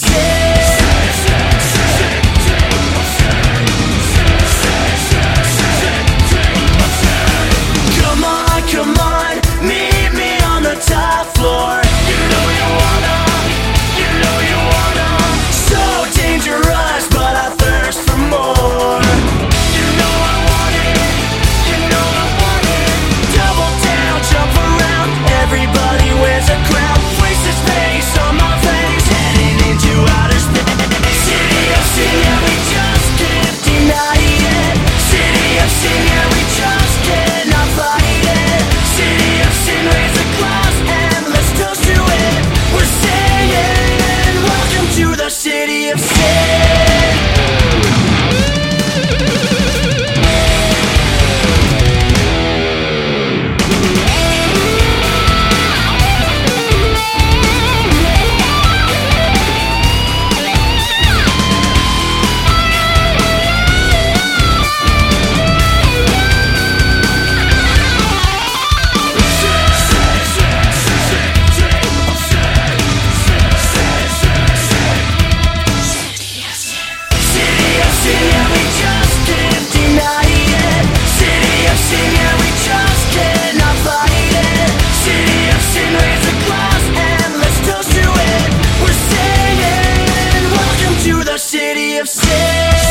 sin. Come on, come on, meet me on the top floor. You know you wanna, you know you wanna. So dangerous, but I thirst for more. You know I want it, you know I want it. Double down, jump around, everybody wears a crown. Place this face on my face, heading into outer space. City of sin, yeah, we just can't deny it. City of sin, yeah, we just cannot fight it. City of sin, raise a glass and let's toast to it. We're saying, welcome to the city of sin. City of sin.